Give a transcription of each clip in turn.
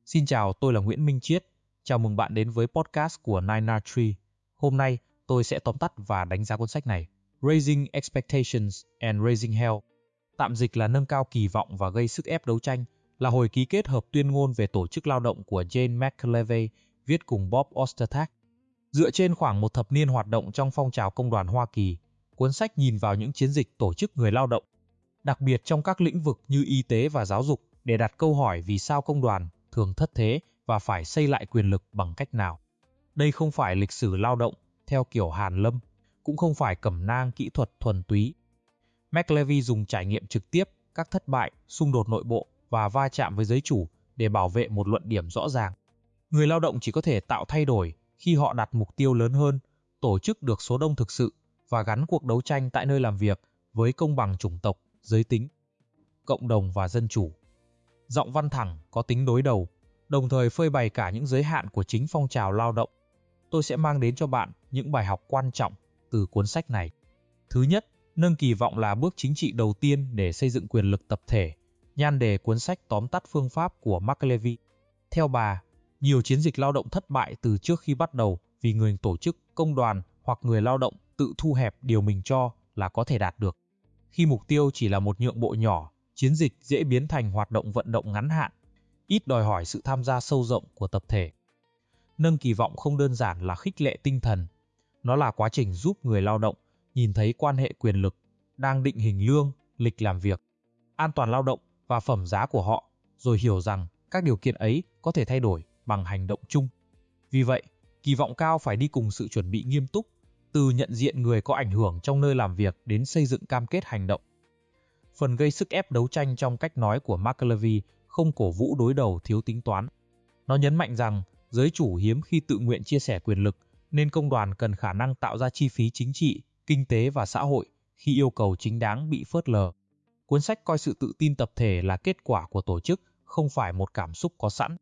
Xin chào, tôi là Nguyễn Minh Chiết. Chào mừng bạn đến với podcast của 9R3. Hôm nay, tôi sẽ tóm tắt và đánh giá cuốn sách này. Raising Expectations and Raising Hell. Tạm dịch là nâng cao kỳ vọng và gây sức ép đấu tranh, là hồi ký kết hợp tuyên ngôn về tổ chức lao động của Jane McKelvey viết cùng Bob Ostertag. Dựa trên khoảng một thập niên hoạt động trong phong trào công đoàn Hoa Kỳ, cuốn sách nhìn vào những chiến dịch tổ chức người lao động, đặc biệt trong các lĩnh vực như y tế và giáo dục, để đặt câu hỏi vì sao công đoàn thường thất thế và phải xây lại quyền lực bằng cách nào. Đây không phải lịch sử lao động theo kiểu Hàn Lâm, cũng không phải cẩm nang kỹ thuật thuần túy. McKelvey dùng trải nghiệm trực tiếp, các thất bại, xung đột nội bộ và va chạm với giới chủ để bảo vệ một luận điểm rõ ràng. Người lao động chỉ có thể tạo thay đổi khi họ đặt mục tiêu lớn hơn, tổ chức được số đông thực sự và gắn cuộc đấu tranh tại nơi làm việc với công bằng chủng tộc, giới tính, cộng đồng và dân chủ. Giọng văn thẳng, có tính đối đầu, đồng thời phơi bày cả những giới hạn của chính phong trào lao động. Tôi sẽ mang đến cho bạn những bài học quan trọng từ cuốn sách này. Thứ nhất, nâng kỳ vọng là bước chính trị đầu tiên để xây dựng quyền lực tập thể. Nhan đề cuốn sách tóm tắt phương pháp của McKelvey. Theo bà, nhiều chiến dịch lao động thất bại từ trước khi bắt đầu vì người tổ chức, công đoàn hoặc người lao động tự thu hẹp điều mình cho là có thể đạt được. Khi mục tiêu chỉ là một nhượng bộ nhỏ, chiến dịch dễ biến thành hoạt động vận động ngắn hạn, ít đòi hỏi sự tham gia sâu rộng của tập thể. Nâng kỳ vọng không đơn giản là khích lệ tinh thần, nó là quá trình giúp người lao động nhìn thấy quan hệ quyền lực đang định hình lương, lịch làm việc, an toàn lao động và phẩm giá của họ, rồi hiểu rằng các điều kiện ấy có thể thay đổi bằng hành động chung. Vì vậy, kỳ vọng cao phải đi cùng sự chuẩn bị nghiêm túc, từ nhận diện người có ảnh hưởng trong nơi làm việc đến xây dựng cam kết hành động. Phần gây sức ép đấu tranh trong cách nói của McKelvey không cổ vũ đối đầu thiếu tính toán. Nó nhấn mạnh rằng giới chủ hiếm khi tự nguyện chia sẻ quyền lực, nên công đoàn cần khả năng tạo ra chi phí chính trị, kinh tế và xã hội khi yêu cầu chính đáng bị phớt lờ. Cuốn sách coi sự tự tin tập thể là kết quả của tổ chức, không phải một cảm xúc có sẵn.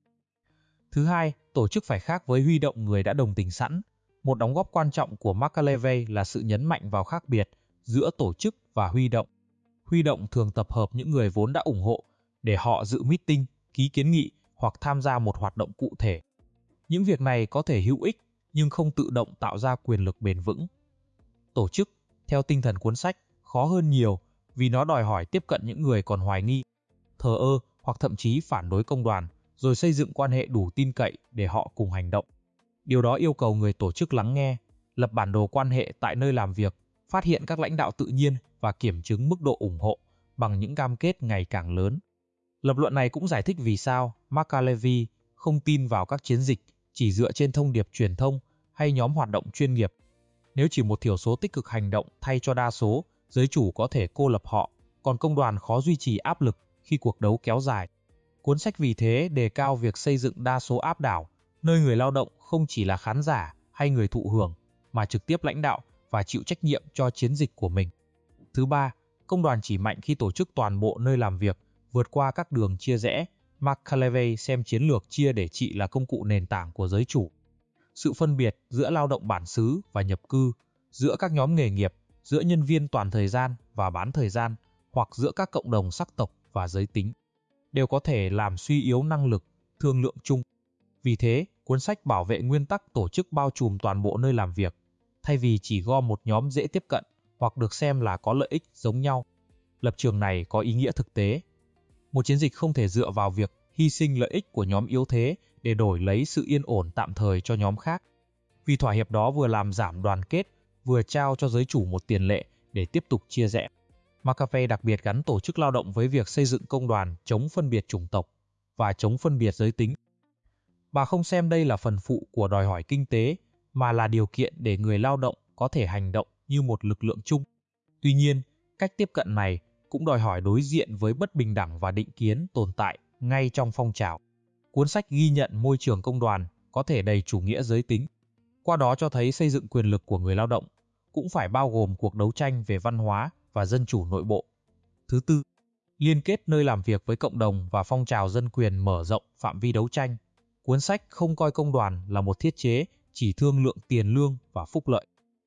Thứ hai, tổ chức phải khác với huy động người đã đồng tình sẵn. Một đóng góp quan trọng của McKelvey là sự nhấn mạnh vào khác biệt giữa tổ chức và huy động. Huy động thường tập hợp những người vốn đã ủng hộ để họ dự meeting, ký kiến nghị hoặc tham gia một hoạt động cụ thể. Những việc này có thể hữu ích nhưng không tự động tạo ra quyền lực bền vững. Tổ chức, theo tinh thần cuốn sách, khó hơn nhiều vì nó đòi hỏi tiếp cận những người còn hoài nghi, thờ ơ hoặc thậm chí phản đối công đoàn, rồi xây dựng quan hệ đủ tin cậy để họ cùng hành động. Điều đó yêu cầu người tổ chức lắng nghe, lập bản đồ quan hệ tại nơi làm việc, phát hiện các lãnh đạo tự nhiên và kiểm chứng mức độ ủng hộ bằng những cam kết ngày càng lớn. Lập luận này cũng giải thích vì sao McKelvey không tin vào các chiến dịch chỉ dựa trên thông điệp truyền thông hay nhóm hoạt động chuyên nghiệp. Nếu chỉ một thiểu số tích cực hành động thay cho đa số, giới chủ có thể cô lập họ, còn công đoàn khó duy trì áp lực khi cuộc đấu kéo dài. Cuốn sách vì thế đề cao việc xây dựng đa số áp đảo, nơi người lao động không chỉ là khán giả hay người thụ hưởng, mà trực tiếp lãnh đạo và chịu trách nhiệm cho chiến dịch của mình. Thứ ba, công đoàn chỉ mạnh khi tổ chức toàn bộ nơi làm việc, vượt qua các đường chia rẽ. McKelvey xem chiến lược chia để trị là công cụ nền tảng của giới chủ. Sự phân biệt giữa lao động bản xứ và nhập cư, giữa các nhóm nghề nghiệp, giữa nhân viên toàn thời gian và bán thời gian, hoặc giữa các cộng đồng sắc tộc và giới tính, đều có thể làm suy yếu năng lực thương lượng chung. Vì thế, cuốn sách bảo vệ nguyên tắc tổ chức bao trùm toàn bộ nơi làm việc, thay vì chỉ gom một nhóm dễ tiếp cận hoặc được xem là có lợi ích giống nhau. Lập trường này có ý nghĩa thực tế. Một chiến dịch không thể dựa vào việc hy sinh lợi ích của nhóm yếu thế để đổi lấy sự yên ổn tạm thời cho nhóm khác. Vì thỏa hiệp đó vừa làm giảm đoàn kết, vừa trao cho giới chủ một tiền lệ để tiếp tục chia rẽ. McKelvey đặc biệt gắn tổ chức lao động với việc xây dựng công đoàn chống phân biệt chủng tộc và chống phân biệt giới tính. Bà không xem đây là phần phụ của đòi hỏi kinh tế, mà là điều kiện để người lao động có thể hành động như một lực lượng chung. Tuy nhiên, cách tiếp cận này cũng đòi hỏi đối diện với bất bình đẳng và định kiến tồn tại ngay trong phong trào. Cuốn sách ghi nhận môi trường công đoàn có thể đầy chủ nghĩa giới tính. Qua đó cho thấy xây dựng quyền lực của người lao động cũng phải bao gồm cuộc đấu tranh về văn hóa và dân chủ nội bộ. Thứ tư, liên kết nơi làm việc với cộng đồng và phong trào dân quyền mở rộng phạm vi đấu tranh. Cuốn sách không coi công đoàn là một thiết chế chỉ thương lượng tiền lương và phúc lợi.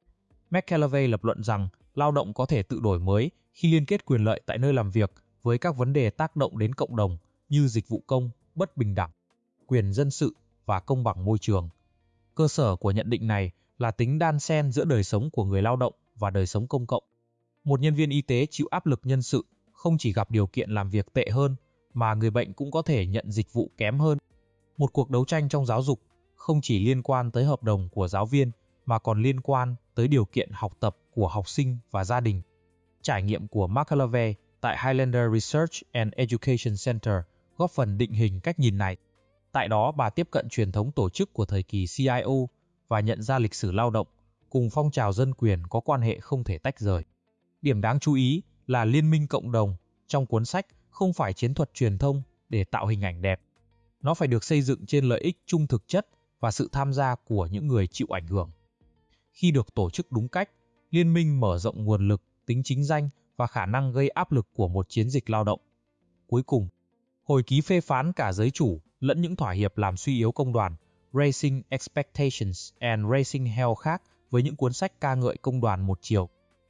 McKelvey lập luận rằng lao động có thể tự đổi mới khi liên kết quyền lợi tại nơi làm việc với các vấn đề tác động đến cộng đồng như dịch vụ công, bất bình đẳng. quyền dân sự và công bằng môi trường. Cơ sở của nhận định này là tính đan xen giữa đời sống của người lao động và đời sống công cộng. Một nhân viên y tế chịu áp lực nhân sự không chỉ gặp điều kiện làm việc tệ hơn, mà người bệnh cũng có thể nhận dịch vụ kém hơn. Một cuộc đấu tranh trong giáo dục không chỉ liên quan tới hợp đồng của giáo viên, mà còn liên quan tới điều kiện học tập của học sinh và gia đình. Trải nghiệm của Mark Lavey tại Highlander Research and Education Center góp phần định hình cách nhìn này. Tại đó, bà tiếp cận truyền thống tổ chức của thời kỳ CIO và nhận ra lịch sử lao động cùng phong trào dân quyền có quan hệ không thể tách rời. Điểm đáng chú ý là liên minh cộng đồng trong cuốn sách không phải chiến thuật truyền thông để tạo hình ảnh đẹp. Nó phải được xây dựng trên lợi ích chung thực chất và sự tham gia của những người chịu ảnh hưởng. Khi được tổ chức đúng cách, liên minh mở rộng nguồn lực, tính chính danh và khả năng gây áp lực của một chiến dịch lao động. Cuối cùng, hồi ký phê phán cả giới chủ lẫn những thỏa hiệp làm suy yếu công đoàn, Raising Expectations and Raising Hell khác với những cuốn sách ca ngợi công đoàn một chiều.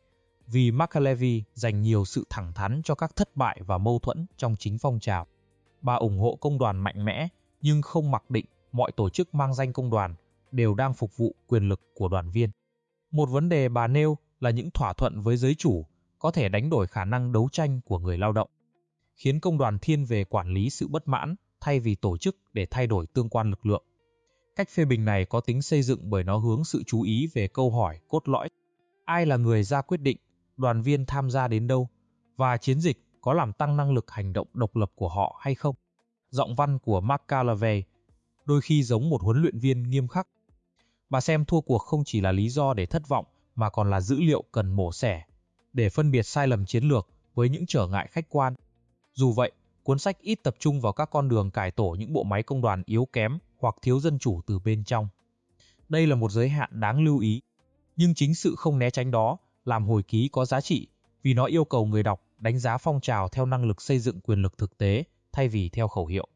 Vì Machiavelli dành nhiều sự thẳng thắn cho các thất bại và mâu thuẫn trong chính phong trào. Bà ủng hộ công đoàn mạnh mẽ, nhưng không mặc định mọi tổ chức mang danh công đoàn đều đang phục vụ quyền lực của đoàn viên. Một vấn đề bà nêu là những thỏa thuận với giới chủ có thể đánh đổi khả năng đấu tranh của người lao động, khiến công đoàn thiên về quản lý sự bất mãn thay vì tổ chức để thay đổi tương quan lực lượng. Cách phê bình này có tính xây dựng bởi nó hướng sự chú ý về câu hỏi cốt lõi: ai là người ra quyết định, đoàn viên tham gia đến đâu, và chiến dịch có làm tăng năng lực hành động độc lập của họ hay không. Giọng văn của Mark Lavey đôi khi giống một huấn luyện viên nghiêm khắc. Bà xem thua cuộc không chỉ là lý do để thất vọng, mà còn là dữ liệu cần mổ xẻ để phân biệt sai lầm chiến lược với những trở ngại khách quan. Dù vậy, cuốn sách ít tập trung vào các con đường cải tổ những bộ máy công đoàn yếu kém hoặc thiếu dân chủ từ bên trong. Đây là một giới hạn đáng lưu ý, nhưng chính sự không né tránh đó làm hồi ký có giá trị, vì nó yêu cầu người đọc đánh giá phong trào theo năng lực xây dựng quyền lực thực tế thay vì theo khẩu hiệu.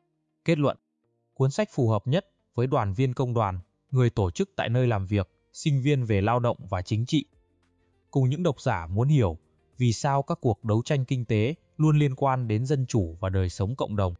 Kết luận: cuốn sách phù hợp nhất với đoàn viên công đoàn, người tổ chức tại nơi làm việc, sinh viên về lao động và chính trị. Cùng những độc giả muốn hiểu vì sao các cuộc đấu tranh kinh tế luôn liên quan đến dân chủ và đời sống cộng đồng.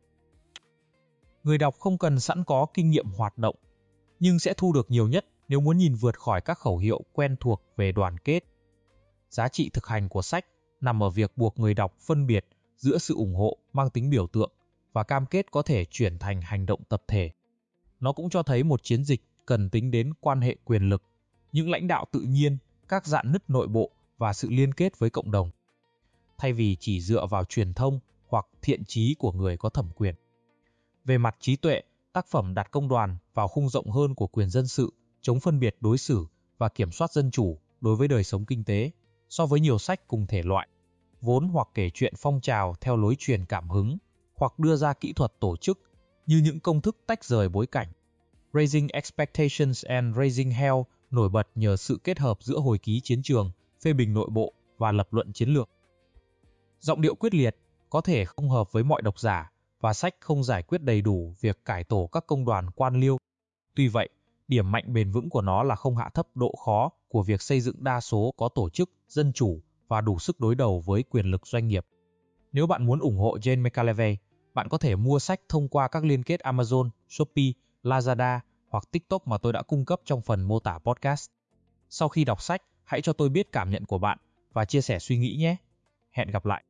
Người đọc không cần sẵn có kinh nghiệm hoạt động, nhưng sẽ thu được nhiều nhất nếu muốn nhìn vượt khỏi các khẩu hiệu quen thuộc về đoàn kết. Giá trị thực hành của sách nằm ở việc buộc người đọc phân biệt giữa sự ủng hộ mang tính biểu tượng và cam kết có thể chuyển thành hành động tập thể. Nó cũng cho thấy một chiến dịch cần tính đến quan hệ quyền lực, những lãnh đạo tự nhiên, các rạn nứt nội bộ và sự liên kết với cộng đồng, thay vì chỉ dựa vào truyền thông hoặc thiện chí của người có thẩm quyền. Về mặt trí tuệ, tác phẩm đặt công đoàn vào khung rộng hơn của quyền dân sự, chống phân biệt đối xử và kiểm soát dân chủ đối với đời sống kinh tế, so với nhiều sách cùng thể loại, vốn hoặc kể chuyện phong trào theo lối truyền cảm hứng, hoặc đưa ra kỹ thuật tổ chức như những công thức tách rời bối cảnh. Raising Expectations and Raising Hell nổi bật nhờ sự kết hợp giữa hồi ký chiến trường, phê bình nội bộ và lập luận chiến lược. Giọng điệu quyết liệt có thể không hợp với mọi độc giả, và sách không giải quyết đầy đủ việc cải tổ các công đoàn quan liêu. Tuy vậy, điểm mạnh bền vững của nó là không hạ thấp độ khó của việc xây dựng đa số có tổ chức, dân chủ và đủ sức đối đầu với quyền lực doanh nghiệp. Nếu bạn muốn ủng hộ Jane McAlevey, bạn có thể mua sách thông qua các liên kết Amazon, Shopee, Lazada hoặc TikTok mà tôi đã cung cấp trong phần mô tả podcast. Sau khi đọc sách, hãy cho tôi biết cảm nhận của bạn và chia sẻ suy nghĩ nhé. Hẹn gặp lại.